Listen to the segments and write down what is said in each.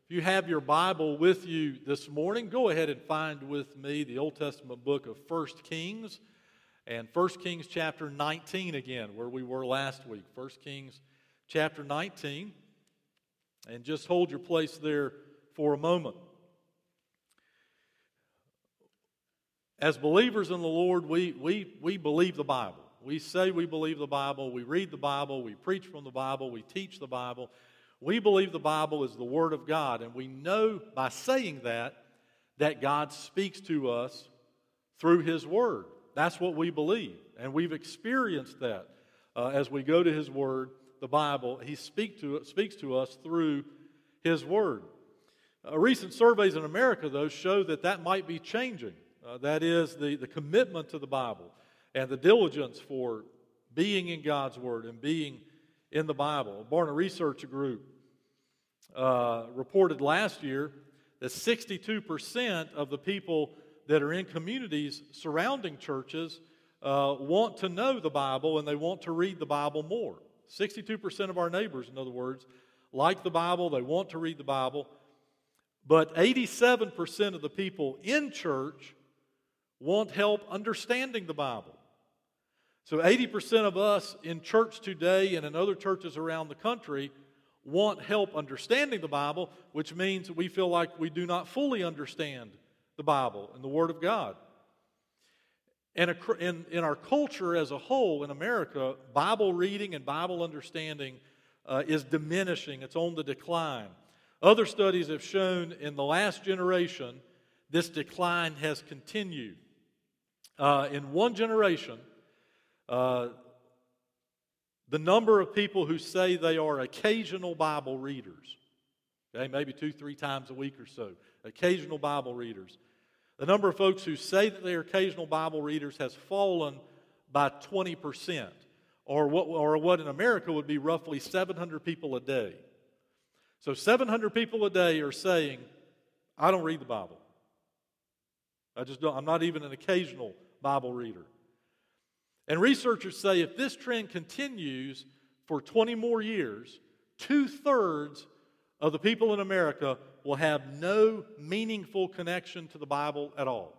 If you have your Bible with you this morning, go ahead and find with me the Old Testament book of 1 Kings, and 1 Kings chapter 19 again, where we were last week. 1 Kings chapter 19, and just hold your place there for a moment. As believers in the Lord, we believe the Bible. We say we believe the Bible, we read the Bible, we preach from the Bible, we teach the Bible. We believe the Bible is the Word of God, and we know by saying that God speaks to us through His Word. That's what we believe, and we've experienced that as we go to His Word, the Bible. He speaks to us through His Word. Recent surveys in America, though, show that might be changing. That is, the commitment to the Bible and the diligence for being in God's Word and being in the Bible. A Barna Research Group reported last year that 62% of the people that are in communities surrounding churches want to know the Bible and they want to read the Bible more. 62% of our neighbors, in other words, like the Bible, they want to read the Bible, but 87% of the people in church want help understanding the Bible. So 80% of us in church today and in other churches around the country want help understanding the Bible, which means we feel like we do not fully understand the Bible and the Word of God. And in our culture as a whole in America, Bible reading and Bible understanding is diminishing. It's on the decline. Other studies have shown in the last generation, this decline has continued. In one generation, the number of people who say they are occasional Bible readers, okay, maybe 2-3 times a week or so, occasional Bible readers. The number of folks who say that they are occasional Bible readers has fallen by 20%, or what in America would be roughly 700 people a day. So 700 people a day are saying, I don't read the Bible. I'm not even an occasional Bible reader. And researchers say if this trend continues for 20 more years, 2/3 of the people in America will have no meaningful connection to the Bible at all.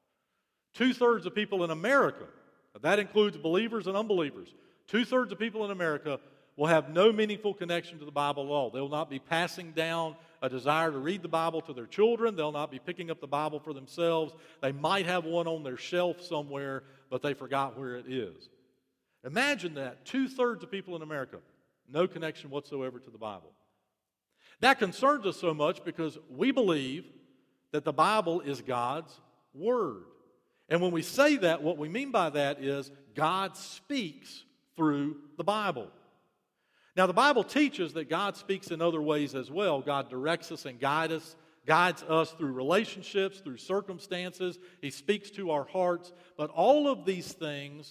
2/3 of people in America, that includes believers and unbelievers, 2/3 of people in America will have no meaningful connection to the Bible at all. They will not be passing down a desire to read the Bible to their children. They'll not be picking up the Bible for themselves. They might have one on their shelf somewhere, but they forgot where it is. Imagine that, 2/3 of people in America, no connection whatsoever to the Bible. That concerns us so much because we believe that the Bible is God's Word. And when we say that, what we mean by that is God speaks through the Bible. Now, the Bible teaches that God speaks in other ways as well. God directs us and guides us through relationships, through circumstances. He speaks to our hearts. But all of these things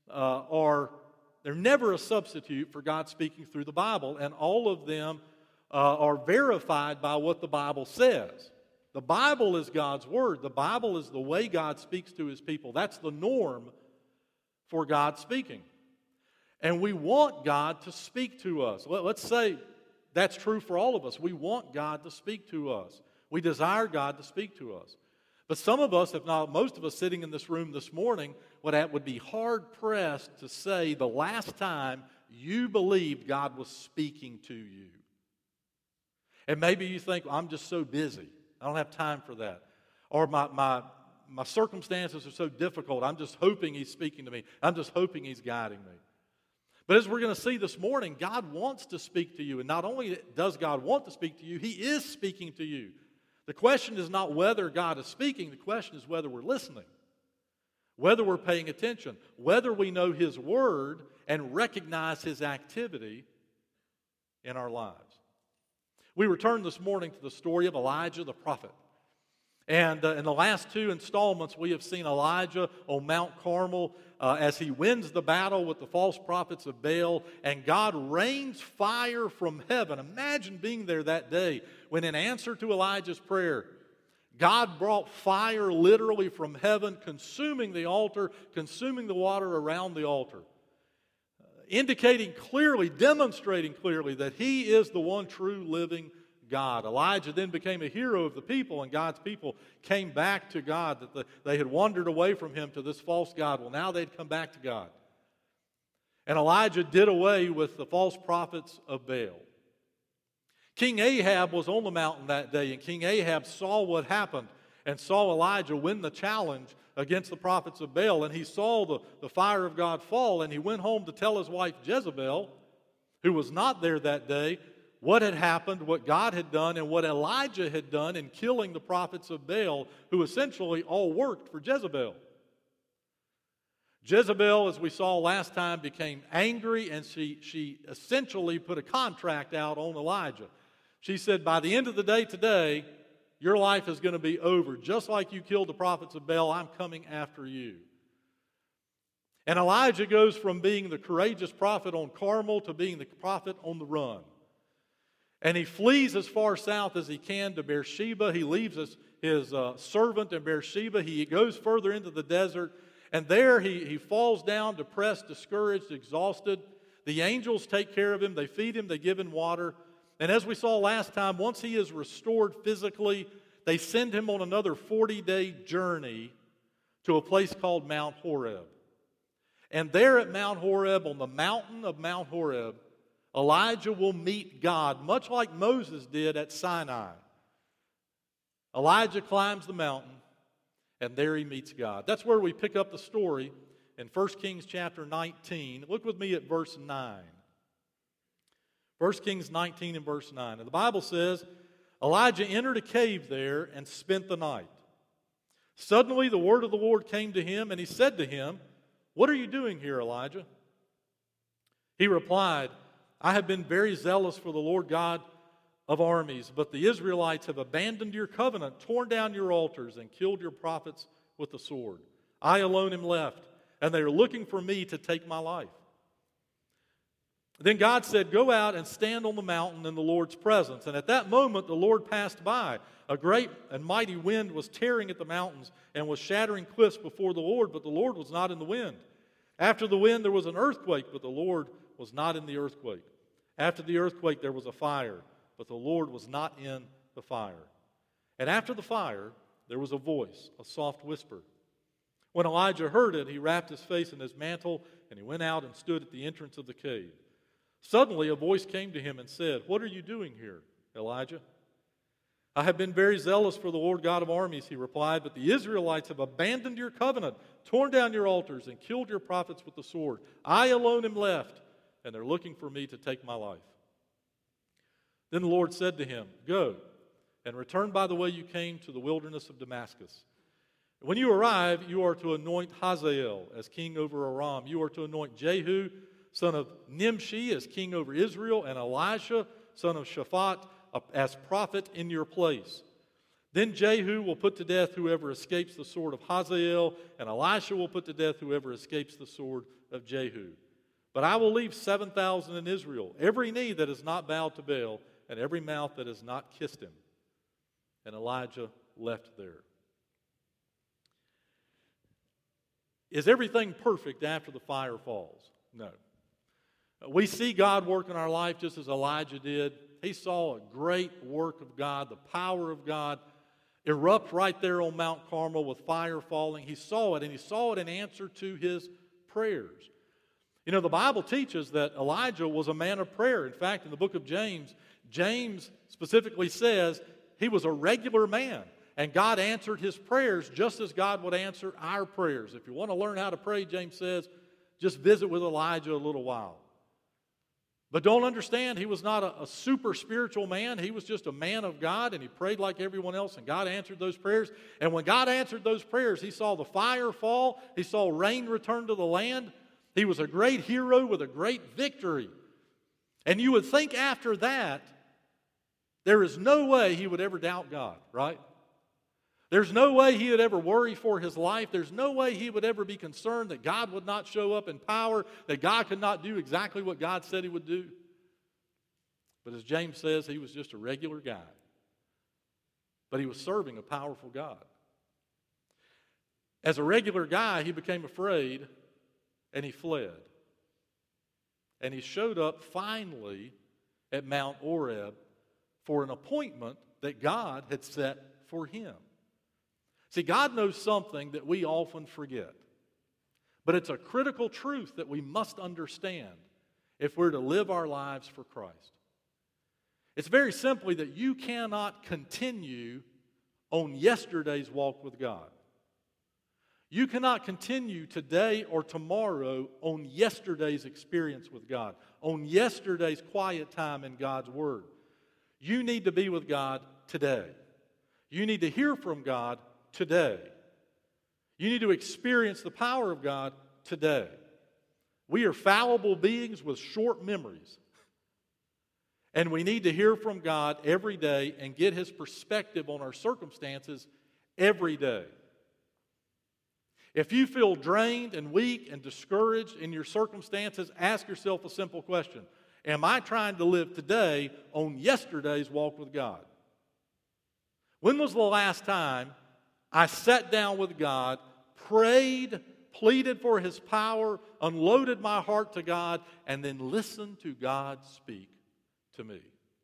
they're never a substitute for God speaking through the Bible, and all of them are verified by what the Bible says. The Bible is God's Word. The Bible is the way God speaks to His people. That's the norm for God speaking. And we want God to speak to us. Let's say that's true for all of us. We want God to speak to us. We desire God to speak to us. But some of us, if not most of us sitting in this room this morning, would be hard-pressed to say the last time you believed God was speaking to you. And maybe you think, I'm just so busy. I don't have time for that. Or my circumstances are so difficult. I'm just hoping He's speaking to me. I'm just hoping He's guiding me. But as we're going to see this morning, God wants to speak to you. And not only does God want to speak to you, He is speaking to you. The question is not whether God is speaking. The question is whether we're listening, whether we're paying attention, whether we know His Word and recognize His activity in our lives. We return this morning to the story of Elijah the prophet. And in the last 2 installments, we have seen Elijah on Mount Carmel as he wins the battle with the false prophets of Baal, and God rains fire from heaven. Imagine being there that day when, in answer to Elijah's prayer, God brought fire literally from heaven, consuming the altar, consuming the water around the altar, indicating clearly, demonstrating clearly that He is the one true living God. Elijah then became a hero of the people, and God's people came back to God, that they had wandered away from him to this false god. Well, now they'd come back to God. And Elijah did away with the false prophets of Baal. King Ahab was on the mountain that day, and King Ahab saw what happened and saw Elijah win the challenge against the prophets of Baal, and he saw the fire of God fall, and he went home to tell his wife Jezebel, who was not there that day, what had happened, what God had done, and what Elijah had done in killing the prophets of Baal, who essentially all worked for Jezebel. Jezebel, as we saw last time, became angry, and she essentially put a contract out on Elijah. She said, by the end of the day today, your life is going to be over. Just like you killed the prophets of Baal, I'm coming after you. And Elijah goes from being the courageous prophet on Carmel to being the prophet on the run. And he flees as far south as he can to Beersheba. He leaves his servant in Beersheba. He goes further into the desert. And there he falls down, depressed, discouraged, exhausted. The angels take care of him. They feed him. They give him water. And as we saw last time, once he is restored physically, they send him on another 40-day journey to a place called Mount Horeb. And there at Mount Horeb, on the mountain of Mount Horeb, Elijah will meet God, much like Moses did at Sinai. Elijah climbs the mountain, and there he meets God. That's where we pick up the story in 1 Kings chapter 19. Look with me at verse 9. 1 Kings 19 and verse 9. And the Bible says, Elijah entered a cave there and spent the night. Suddenly the word of the Lord came to him, and he said to him, what are you doing here, Elijah? He replied, I have been very zealous for the Lord God of armies, but the Israelites have abandoned your covenant, torn down your altars, and killed your prophets with the sword. I alone am left, and they are looking for me to take my life. Then God said, go out and stand on the mountain in the Lord's presence. And at that moment the Lord passed by. A great and mighty wind was tearing at the mountains and was shattering cliffs before the Lord, but the Lord was not in the wind. After the wind there was an earthquake, but the Lord was not in the earthquake. After the earthquake there was a fire, but the Lord was not in the fire. And after the fire there was a voice, a soft whisper. When Elijah heard it, he wrapped his face in his mantle, and he went out and stood at the entrance of the cave. Suddenly a voice came to him and said, what are you doing here, Elijah? I have been very zealous for the Lord God of armies, he replied, but the Israelites have abandoned your covenant, torn down your altars, and killed your prophets with the sword. I alone am left, and they're looking for me to take my life. Then the Lord said to him, go, and return by the way you came to the wilderness of Damascus. When you arrive, you are to anoint Hazael as king over Aram. You are to anoint Jehu, son of Nimshi, as king over Israel, and Elisha, son of Shaphat, as prophet in your place. Then Jehu will put to death whoever escapes the sword of Hazael, and Elisha will put to death whoever escapes the sword of Jehu. But I will leave 7,000 in Israel, every knee that is not bowed to Baal, and every mouth that has not kissed him. And Elijah left there. Is everything perfect after the fire falls? No. We see God work in our life just as Elijah did. He saw a great work of God, the power of God, erupt right there on Mount Carmel with fire falling. He saw it, and he saw it in answer to his prayers. You know, the Bible teaches that Elijah was a man of prayer. In fact, in the book of James, James specifically says he was a regular man, and God answered his prayers just as God would answer our prayers. If you want to learn how to pray, James says, just visit with Elijah a little while. But don't understand, he was not a super spiritual man. He was just a man of God, and he prayed like everyone else, and God answered those prayers. And when God answered those prayers, he saw the fire fall. He saw rain return to the land. He was a great hero with a great victory. And you would think after that, there is no way he would ever doubt God, right? There's no way he would ever worry for his life. There's no way he would ever be concerned that God would not show up in power, that God could not do exactly what God said he would do. But as James says, he was just a regular guy. But he was serving a powerful God. As a regular guy, he became afraid and he fled. And he showed up finally at Mount Horeb for an appointment that God had set for him. See, God knows something that we often forget, but it's a critical truth that we must understand if we're to live our lives for Christ. It's very simply that you cannot continue on yesterday's walk with God. You cannot continue today or tomorrow on yesterday's experience with God, on yesterday's quiet time in God's Word. You need to be with God today. You need to hear from God today. You need to experience the power of God today. We are fallible beings with short memories. And we need to hear from God every day and get His perspective on our circumstances every day. If you feel drained and weak and discouraged in your circumstances, ask yourself a simple question. Am I trying to live today on yesterday's walk with God? When was the last time I sat down with God, prayed, pleaded for His power, unloaded my heart to God, and then listened to God speak to me?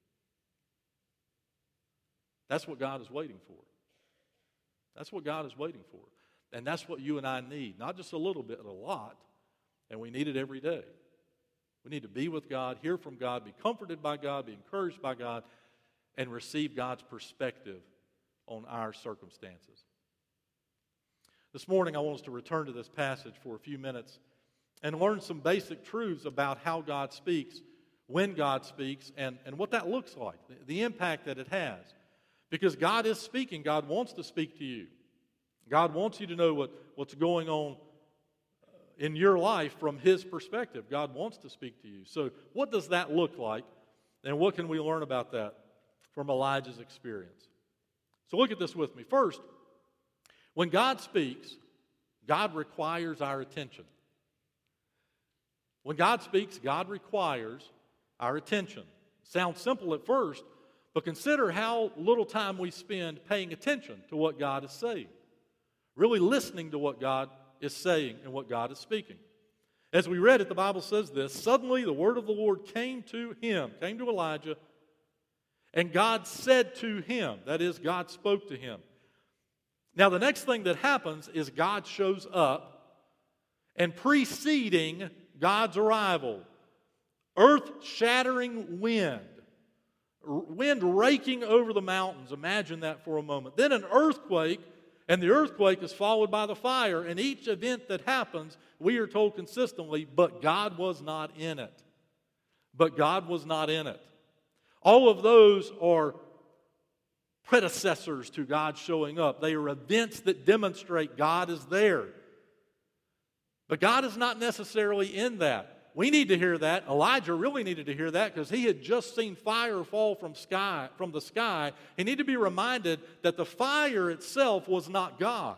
That's what God is waiting for. That's what God is waiting for. And that's what you and I need. Not just a little bit, a lot. And we need it every day. We need to be with God, hear from God, be comforted by God, be encouraged by God, and receive God's perspective on our circumstances. This morning, I want us to return to this passage for a few minutes and learn some basic truths about how God speaks, when God speaks, and what that looks like, the impact that it has. Because God is speaking. God wants to speak to you. God wants you to know what's going on in your life from His perspective. God wants to speak to you. So what does that look like? And what can we learn about that from Elijah's experience? So look at this with me. First, when God speaks, God requires our attention. When God speaks, God requires our attention. Sounds simple at first, but consider how little time we spend paying attention to what God is saying. Really listening to what God is saying and what God is speaking. As we read it, the Bible says this: suddenly the word of the Lord came to Elijah, and God said to him, that is, God spoke to him. Now the next thing that happens is God shows up, and preceding God's arrival, earth-shattering wind raking over the mountains. Imagine that for a moment. Then an earthquake, and the earthquake is followed by the fire. And each event that happens, we are told consistently, but God was not in it. But God was not in it. All of those are predecessors to God showing up. They are events that demonstrate God is there. But God is not necessarily in that. We need to hear that. Elijah really needed to hear that because he had just seen fire fall from the sky. He needed to be reminded that the fire itself was not God.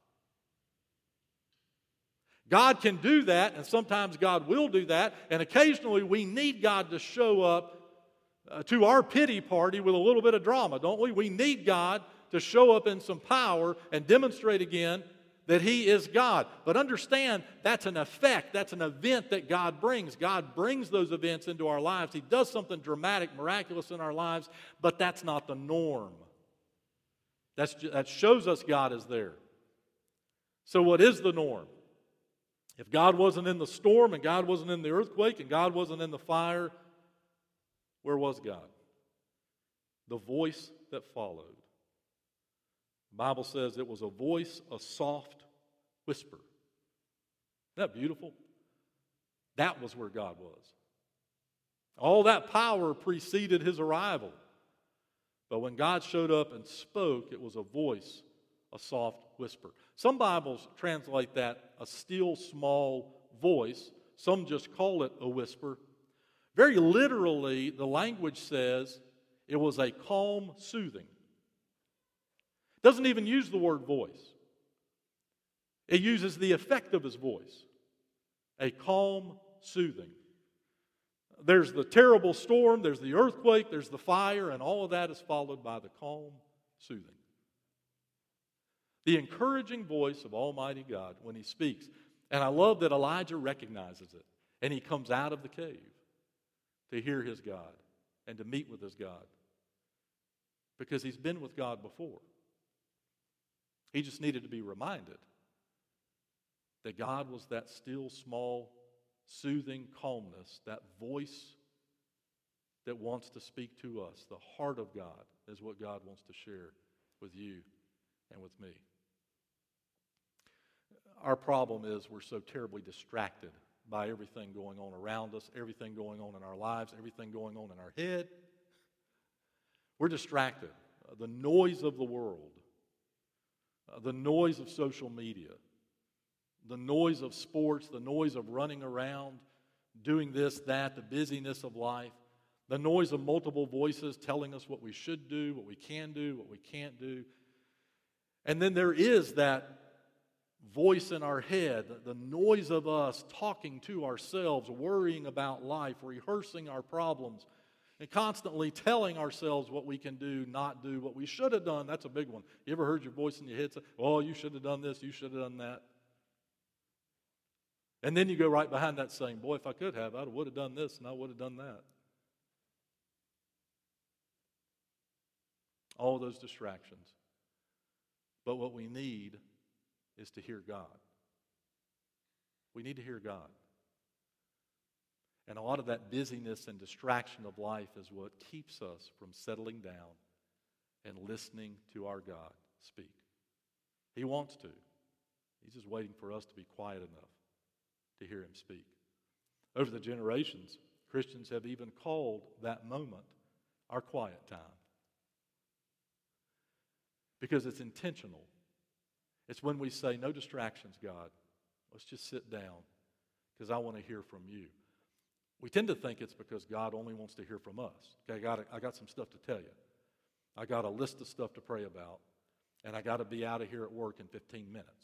God can do that, and sometimes God will do that, and occasionally we need God to show up to our pity party with a little bit of drama, don't we? We need God to show up in some power and demonstrate again that He is God. But understand, that's an effect, that's an event that God brings. God brings those events into our lives. He does something dramatic, miraculous in our lives, but that's not the norm. That shows us God is there. So what is the norm? If God wasn't in the storm, and God wasn't in the earthquake, and God wasn't in the fire, where was God? The voice that followed. The Bible says it was a voice, a soft whisper. Isn't that beautiful? That was where God was. All that power preceded His arrival. But when God showed up and spoke, it was a voice, a soft whisper. Some Bibles translate that a still small voice. Some just call it a whisper. Very literally, the language says it was a calm soothing. It doesn't even use the word voice. It uses the effect of His voice. A calm soothing. There's the terrible storm, there's the earthquake, there's the fire, and all of that is followed by the calm soothing. The encouraging voice of Almighty God when He speaks. And I love that Elijah recognizes it. And he comes out of the cave to hear his God and to meet with his God. because he's been with God before. He just needed to be reminded that God was that still, small, soothing calmness, that voice that wants to speak to us. The heart of God is what God wants to share with you and with me. Our problem is we're so terribly distracted by everything going on around us, everything going on in our lives, everything going on in our head. We're distracted. The noise of the world, the noise of social media, the noise of sports, the noise of running around, doing this, that, the busyness of life, the noise of multiple voices telling us what we should do, what we can do, what we can't do. And then there is that voice in our head, the noise of us talking to ourselves, worrying about life, rehearsing our problems, and constantly telling ourselves what we can do, not do, what we should have done. That's a big one. You ever heard your voice in your head say, oh, you should have done this, you should have done that? And then you go right behind that saying, boy, if I could have, I would have done this and I would have done that. All those distractions. But what we need is to hear God. We need to hear God. And a lot of that busyness and distraction of life is what keeps us from settling down and listening to our God speak. He wants to. He's just waiting for us to be quiet enough to hear him speak. Over the generations, Christians have even called that moment our quiet time. Because it's intentional. It's when we say, no distractions, God. Let's just sit down because I want to hear from you. We tend to think it's because God only wants to hear from us. Okay, I got some stuff to tell you. I got a list of stuff to pray about, and I got to be out of here at work in 15 minutes.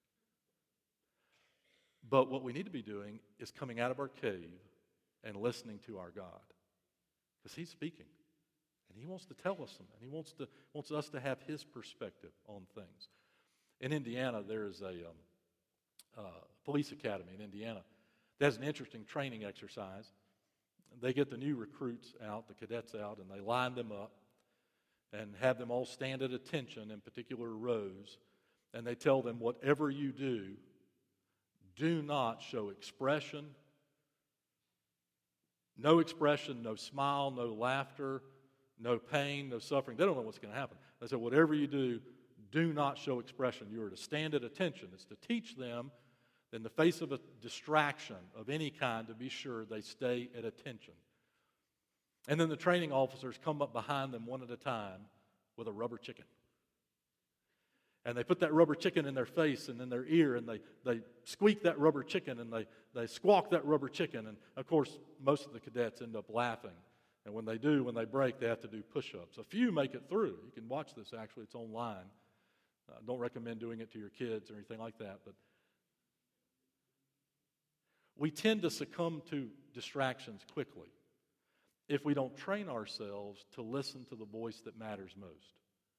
But what we need to be doing is coming out of our cave and listening to our God. Because he's speaking. And he wants to tell us something. He wants us to have his perspective on things. In Indiana, there is a police academy in Indiana that has an interesting training exercise. They get the new recruits out, the cadets out, and they line them up and have them all stand at attention in particular rows. And they tell them, whatever you do not show expression, no smile, no laughter, no pain, no suffering. They don't know what's going to happen. They said, whatever you do not show expression. You are to stand at attention. It's to teach them, in the face of a distraction of any kind, to be sure they stay at attention. And then the training officers come up behind them one at a time with a rubber chicken. And they put that rubber chicken in their face and in their ear, and they squeak that rubber chicken, and they squawk that rubber chicken. And, of course, most of the cadets end up laughing. And when they break, they have to do push-ups. A few make it through. You can watch this, actually. It's online. Don't recommend doing it to your kids or anything like that. But we tend to succumb to distractions quickly if we don't train ourselves to listen to the voice that matters most.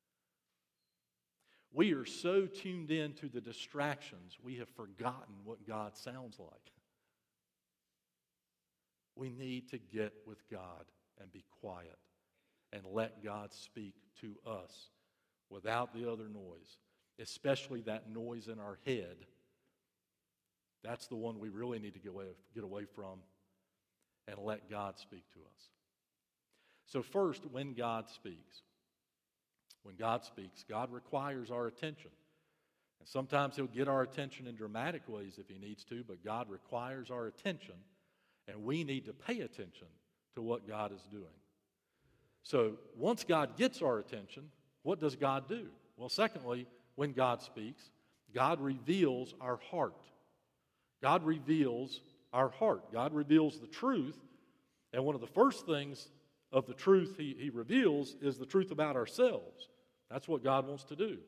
We are so tuned in to the distractions, we have forgotten what God sounds like. We need to get with God and be quiet and let God speak to us without the other noise, especially that noise in our head. That's the one we really need to get away from and let God speak to us. So first, when God speaks, God requires our attention. And sometimes he'll get our attention in dramatic ways if he needs to, but God requires our attention, and we need to pay attention to what God is doing. So once God gets our attention, what does God do? Well, secondly, when God speaks, God reveals our heart. God reveals our heart. God reveals the truth, and one of the first things of the truth he reveals is the truth about ourselves. That's what God wants to do.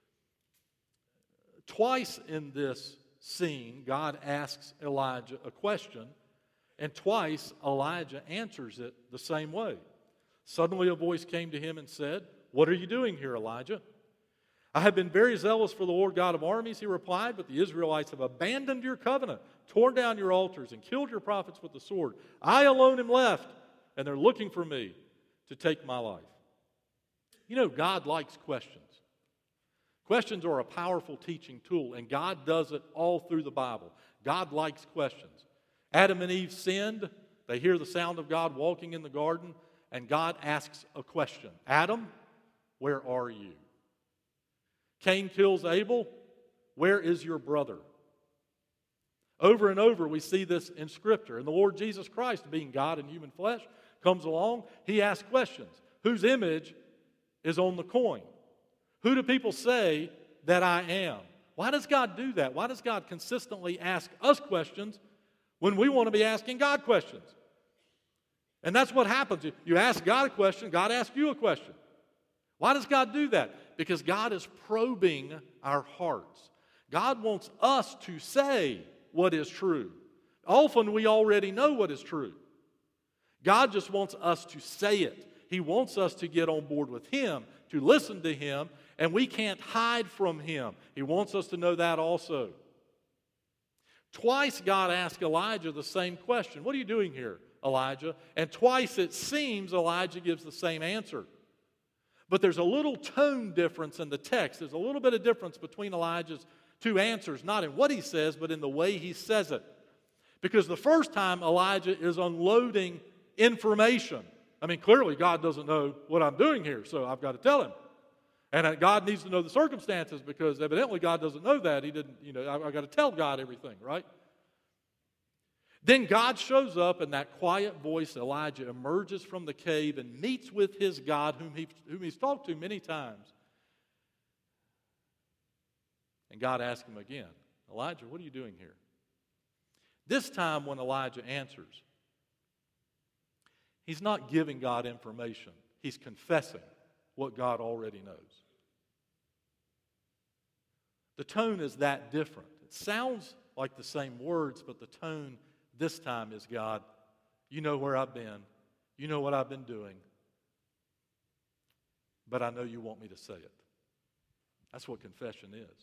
Twice in this scene, God asks Elijah a question, and twice Elijah answers it the same way. Suddenly a voice came to him and said, "What are you doing here, Elijah?" "I have been very zealous for the Lord God of armies," he replied, "but the Israelites have abandoned your covenant, torn down your altars, and killed your prophets with the sword. I alone am left, and they're looking for me to take my life." You know, God likes questions. Questions are a powerful teaching tool, and God does it all through the Bible. God likes questions. Adam and Eve sinned. They hear the sound of God walking in the garden, and God asks a question. Adam, where are you? Cain kills Abel. Where is your brother? Over and over we see this in Scripture. And the Lord Jesus Christ, being God in human flesh, comes along. He asks questions. Whose image is on the coin? Who do people say that I am? Why does God do that? Why does God consistently ask us questions when we want to be asking God questions? And that's what happens. You ask God a question, God asks you a question. Why does God do that? Because God is probing our hearts. God wants us to say what is true. Often we already know what is true. God just wants us to say it. He wants us to get on board with Him, to listen to Him, and we can't hide from Him. He wants us to know that also. Twice God asked Elijah the same question. What are you doing here, Elijah? And twice it seems Elijah gives the same answer. But there's a little tone difference in the text. There's a little bit of difference between Elijah's two answers, not in what he says, but in the way he says it. Because the first time Elijah is unloading information. I mean, clearly God doesn't know what I'm doing here, so I've got to tell him. And God needs to know the circumstances because evidently God doesn't know that. He didn't, I've got to tell God everything, right? Then God shows up, and that quiet voice, Elijah, emerges from the cave and meets with his God, whom he's talked to many times. And God asks him again, Elijah, what are you doing here? This time when Elijah answers, he's not giving God information. He's confessing what God already knows. The tone is that different. It sounds like the same words, but the tone this time is, God, you know where I've been. You know what I've been doing. But I know you want me to say it. That's what confession is.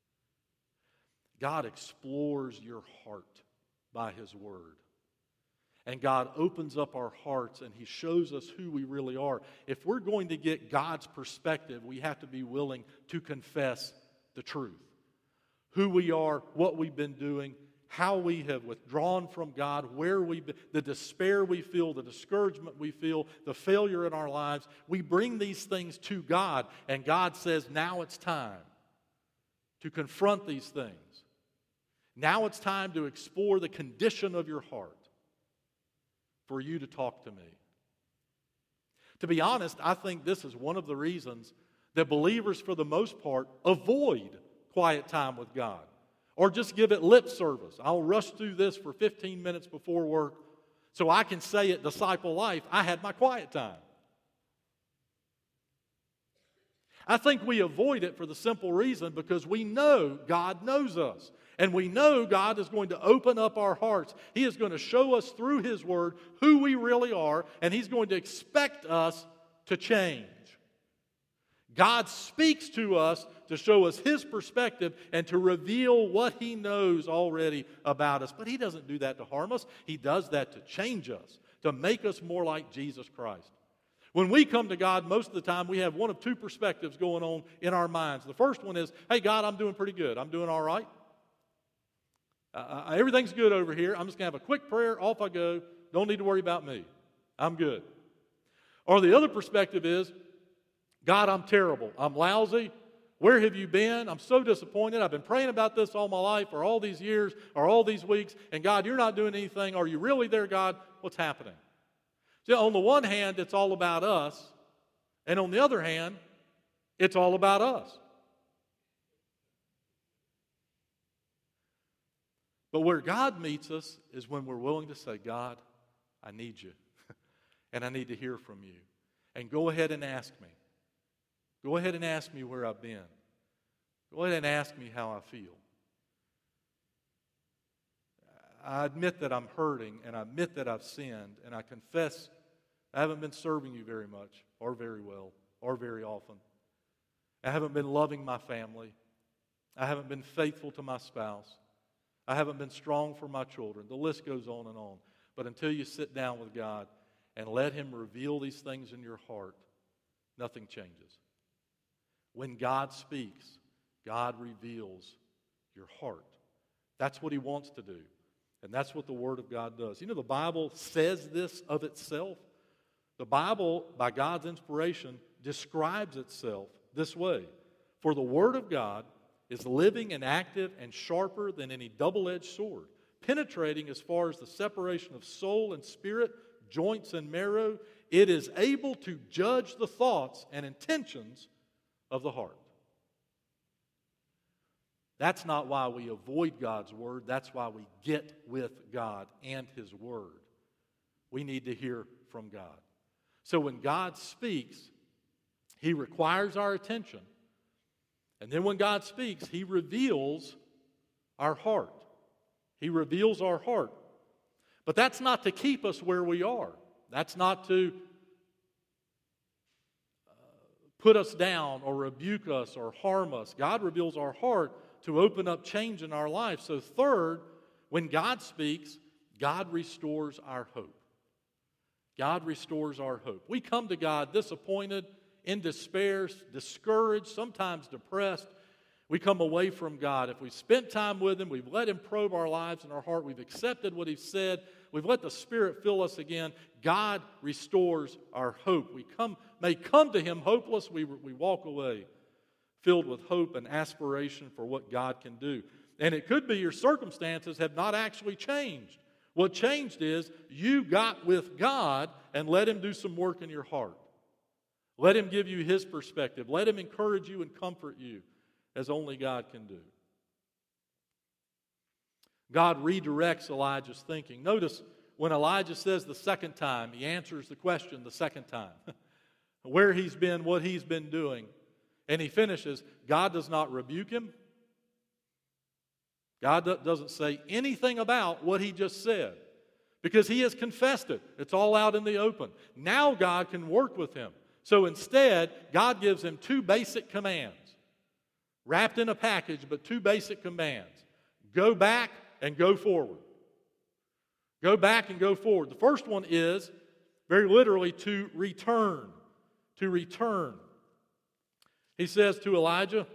God explores your heart by His Word. And God opens up our hearts and He shows us who we really are. If we're going to get God's perspective, we have to be willing to confess the truth. Who we are, what we've been doing, how we have withdrawn from God, where we've been, the despair we feel, the discouragement we feel, the failure in our lives. We bring these things to God, and God says, now it's time to confront these things. Now it's time to explore the condition of your heart for you to talk to me. To be honest, I think this is one of the reasons that believers, for the most part, avoid quiet time with God or just give it lip service. I'll rush through this for 15 minutes before work so I can say at Disciple Life, I had my quiet time. I think we avoid it for the simple reason because we know God knows us. And we know God is going to open up our hearts. He is going to show us through His Word who we really are, and He's going to expect us to change. God speaks to us to show us His perspective and to reveal what He knows already about us. But He doesn't do that to harm us. He does that to change us, to make us more like Jesus Christ. When we come to God, most of the time we have one of two perspectives going on in our minds. The first one is, hey, God, I'm doing pretty good. I'm doing all right. Everything's good over here. I'm just going to have a quick prayer. Off I go. Don't need to worry about me. I'm good. Or the other perspective is, God, I'm terrible. I'm lousy. Where have you been? I'm so disappointed. I've been praying about this all my life or all these years or all these weeks. And God, you're not doing anything. Are you really there, God? What's happening? So on the one hand, it's all about us. And on the other hand, it's all about us. But where God meets us is when we're willing to say, God, I need you. And I need to hear from you. And go ahead and ask me. Go ahead and ask me where I've been. Go ahead and ask me how I feel. I admit that I'm hurting, and I admit that I've sinned, and I confess I haven't been serving you very much, or very well, or very often. I haven't been loving my family. I haven't been faithful to my spouse. I haven't been strong for my children. The list goes on and on. But until you sit down with God and let Him reveal these things in your heart, nothing changes. When God speaks, God reveals your heart. That's what He wants to do. And that's what the Word of God does. You know, the Bible says this of itself. The Bible, by God's inspiration, describes itself this way. For the Word of God is living and active and sharper than any double-edged sword, penetrating as far as the separation of soul and spirit, joints and marrow. It is able to judge the thoughts and intentions of the heart. That's not why we avoid God's Word. That's why we get with God and His Word. We need to hear from God. So when God speaks, He requires our attention. And then when God speaks, He reveals our heart. He reveals our heart. But that's not to keep us where we are. That's not to put us down or rebuke us or harm us. God reveals our heart to open up change in our life. So third, when God speaks, God restores our hope. God restores our hope. We come to God disappointed, in despair, discouraged, sometimes depressed. We come away from God. If we've spent time with Him, we've let Him probe our lives and our heart, we've accepted what He's said, we've let the Spirit fill us again, God restores our hope. We may come to Him hopeless, we walk away filled with hope and aspiration for what God can do. And it could be your circumstances have not actually changed. What changed is you got with God and let Him do some work in your heart. Let Him give you His perspective. Let Him encourage you and comfort you as only God can do. God redirects Elijah's thinking. Notice when Elijah says the second time, he answers the question the second time. Where he's been, what he's been doing. And he finishes, God does not rebuke him. God doesn't say anything about what he just said because he has confessed it. It's all out in the open. Now God can work with him. So instead, God gives him two basic commands, wrapped in a package, but two basic commands. Go back and go forward. Go back and go forward. The first one is, very literally, to return. To return. He says to Elijah,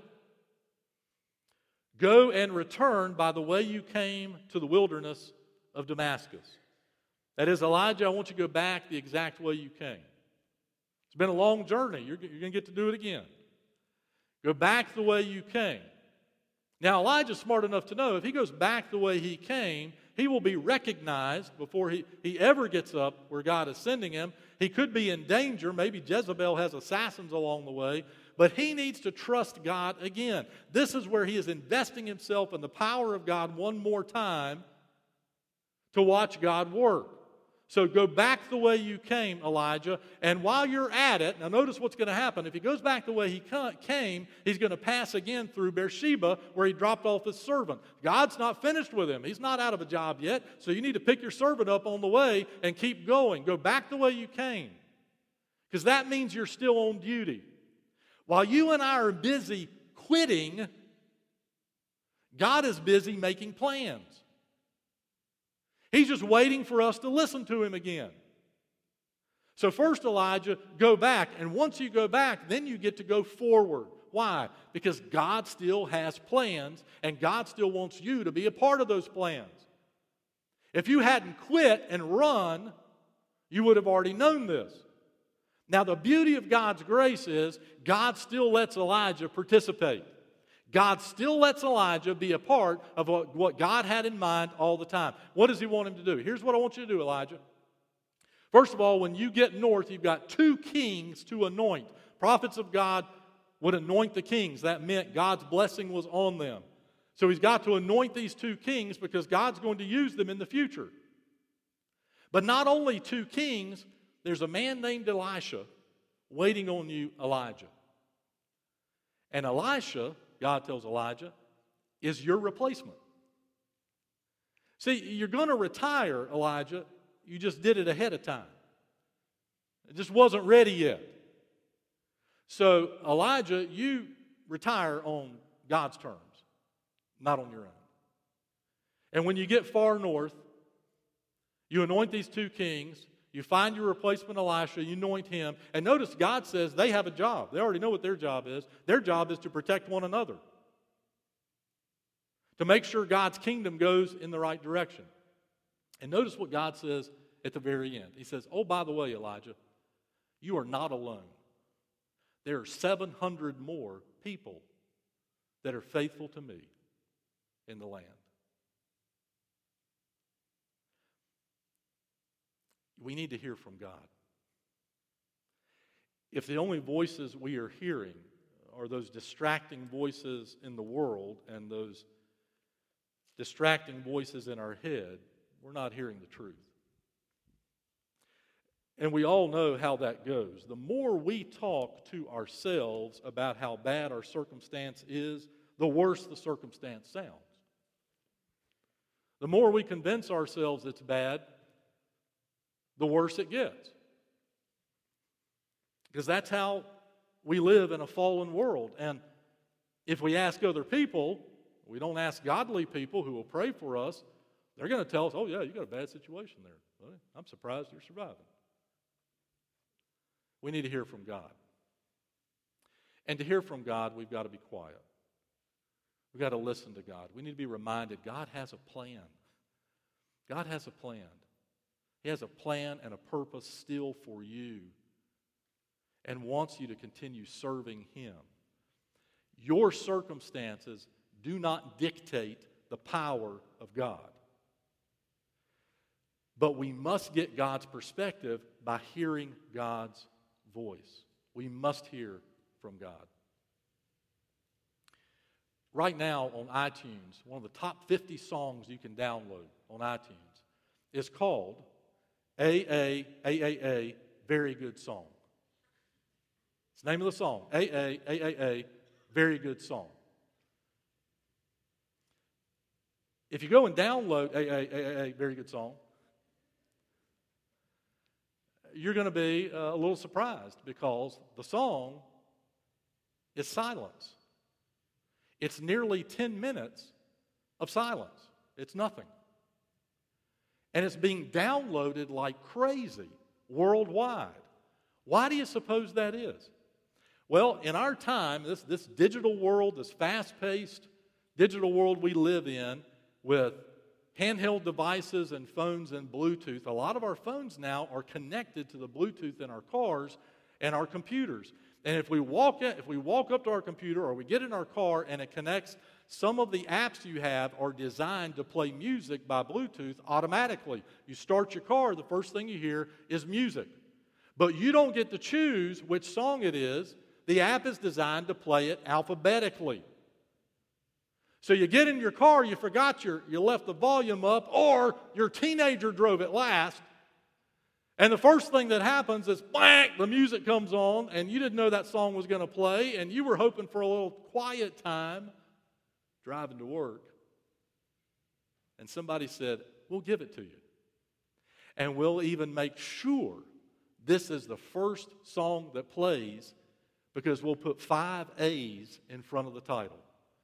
go and return by the way you came to the wilderness of Damascus. That is, Elijah, I want you to go back the exact way you came. It's been a long journey. You're going to get to do it again. Go back the way you came. Now, Elijah's smart enough to know if he goes back the way he came, he will be recognized before he ever gets up where God is sending him. He could be in danger. Maybe Jezebel has assassins along the way. But he needs to trust God again. This is where he is investing himself in the power of God one more time to watch God work. So go back the way you came, Elijah, and while you're at it, now notice what's going to happen. If he goes back the way he came, he's going to pass again through Beersheba where he dropped off his servant. God's not finished with him. He's not out of a job yet, so you need to pick your servant up on the way and keep going. Go back the way you came, because that means you're still on duty. While you and I are busy quitting, God is busy making plans. He's just waiting for us to listen to Him again. So first, Elijah, go back. And once you go back, then you get to go forward. Why? Because God still has plans, and God still wants you to be a part of those plans. If you hadn't quit and run, you would have already known this. Now, the beauty of God's grace is God still lets Elijah participate. God still lets Elijah be a part of what God had in mind all the time. What does He want him to do? Here's what I want you to do, Elijah. First of all, when you get north, you've got 2 kings to anoint. Prophets of God would anoint the kings. That meant God's blessing was on them. So he's got to anoint these 2 kings because God's going to use them in the future. But not only 2 kings, there's a man named Elisha waiting on you, Elijah. And Elisha, God tells Elijah, is your replacement. See, you're going to retire, Elijah. You just did it ahead of time. It just wasn't ready yet. So, Elijah, you retire on God's terms, not on your own. And when you get far north, you anoint these 2 kings. You find your replacement Elisha, you anoint him, and notice God says they have a job. They already know what their job is. Their job is to protect one another, to make sure God's kingdom goes in the right direction. And notice what God says at the very end. He says, oh, by the way, Elijah, you are not alone. There are 700 more people that are faithful to me in the land. We need to hear from God. If the only voices we are hearing are those distracting voices in the world and those distracting voices in our head, we're not hearing the truth. And we all know how that goes. The more we talk to ourselves about how bad our circumstance is, the worse the circumstance sounds. The more we convince ourselves it's bad, the worse it gets. Because that's how we live in a fallen world. And if we ask other people, we don't ask godly people who will pray for us, they're going to tell us, oh yeah, you got a bad situation there. Well, I'm surprised you're surviving. We need to hear from God. And to hear from God, we've got to be quiet. We've got to listen to God. We need to be reminded God has a plan. God has a plan. He has a plan and a purpose still for you and wants you to continue serving Him. Your circumstances do not dictate the power of God. But we must get God's perspective by hearing God's voice. We must hear from God. Right now on iTunes, one of the top 50 songs you can download on iTunes is called A, Very Good Song. It's the name of the song. A, Very Good Song. If you go and download A, Very Good Song, you're going to be a little surprised because the song is silence. It's nearly 10 minutes of silence. It's nothing. And it's being downloaded like crazy worldwide. Why do you suppose that is? Well, in our time, this digital world, this fast-paced digital world we live in with handheld devices and phones and Bluetooth, a lot of our phones now are connected to the Bluetooth in our cars and our computers. And if we walk up to our computer or we get in our car and it connects, some of the apps you have are designed to play music by Bluetooth automatically. You start your car, the first thing you hear is music. But you don't get to choose which song it is. The app is designed to play it alphabetically. So you get in your car, you forgot you left the volume up, or your teenager drove it last, and the first thing that happens is, blank, the music comes on, and you didn't know that song was going to play, and you were hoping for a little quiet time driving to work. And somebody said, we'll give it to you. And we'll even make sure this is the first song that plays because we'll put 5 A's in front of the title.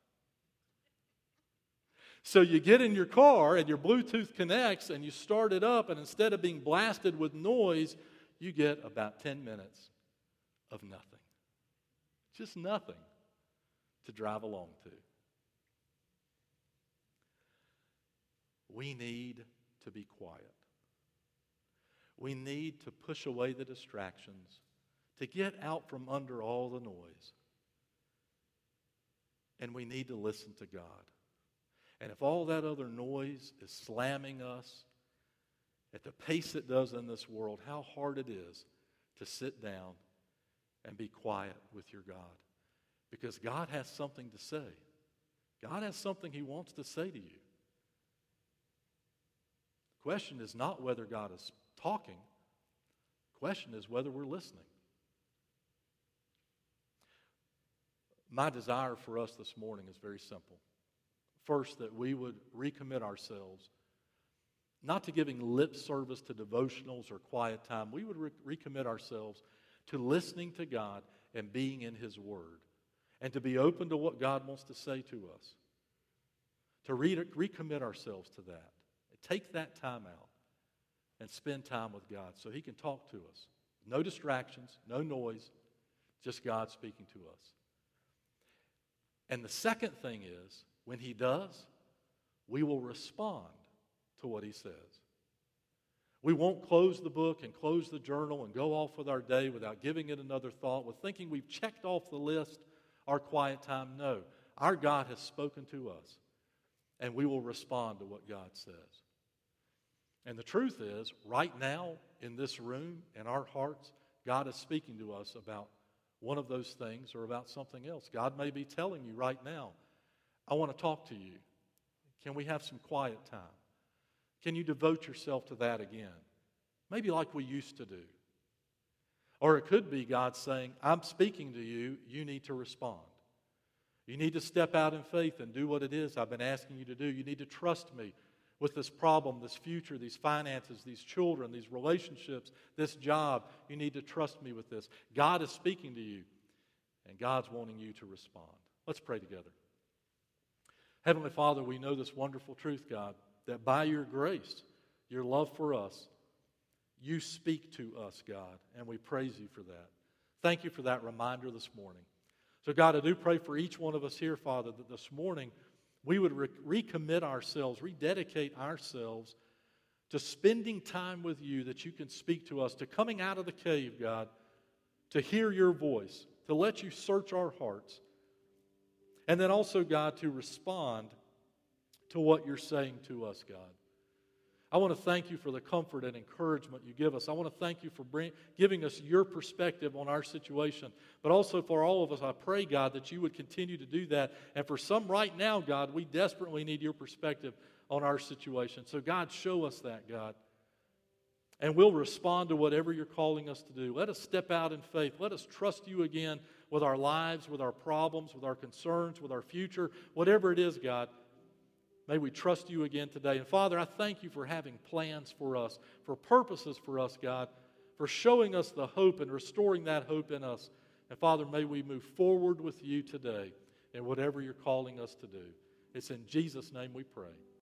So you get in your car and your Bluetooth connects and you start it up, and instead of being blasted with noise, you get about 10 minutes of nothing. Just nothing to drive along to. We need to be quiet. We need to push away the distractions, to get out from under all the noise. And we need to listen to God. And if all that other noise is slamming us at the pace it does in this world, how hard it is to sit down and be quiet with your God. Because God has something to say. God has something He wants to say to you. The question is not whether God is talking. The question is whether we're listening. My desire for us this morning is very simple. First, that we would recommit ourselves, not to giving lip service to devotionals or quiet time. We would recommit ourselves to listening to God and being in His Word, and to be open to what God wants to say to us. To recommit ourselves to that. Take that time out and spend time with God so He can talk to us. No distractions, no noise, just God speaking to us. And the second thing is, when He does, we will respond to what He says. We won't close the book and close the journal and go off with our day without giving it another thought, with thinking we've checked off the list our quiet time. No, our God has spoken to us, and we will respond to what God says. And the truth is, right now in this room, in our hearts, God is speaking to us about one of those things or about something else. God may be telling you right now, I want to talk to you. Can we have some quiet time? Can you devote yourself to that again? Maybe like we used to do. Or it could be God saying, I'm speaking to you, you need to respond. You need to step out in faith and do what it is I've been asking you to do. You need to trust me with this problem, this future, these finances, these children, these relationships, this job. You need to trust me with this. God is speaking to you, and God's wanting you to respond. Let's pray together. Heavenly Father, we know this wonderful truth, God, that by your grace, your love for us, you speak to us, God, and we praise you for that. Thank you for that reminder this morning. So, God, I do pray for each one of us here, Father, that this morning we would recommit ourselves, rededicate ourselves to spending time with you, that you can speak to us, to coming out of the cave, God, to hear your voice, to let you search our hearts, and then also, God, to respond to what you're saying to us, God. I want to thank you for the comfort and encouragement you give us. I want to thank you for giving us your perspective on our situation. But also for all of us, I pray, God, that you would continue to do that. And for some right now, God, we desperately need your perspective on our situation. So, God, show us that, God. And we'll respond to whatever you're calling us to do. Let us step out in faith. Let us trust you again with our lives, with our problems, with our concerns, with our future, whatever it is, God. May we trust you again today. And Father, I thank you for having plans for us, for purposes for us, God, for showing us the hope and restoring that hope in us. And Father, may we move forward with you today in whatever you're calling us to do. It's in Jesus' name we pray.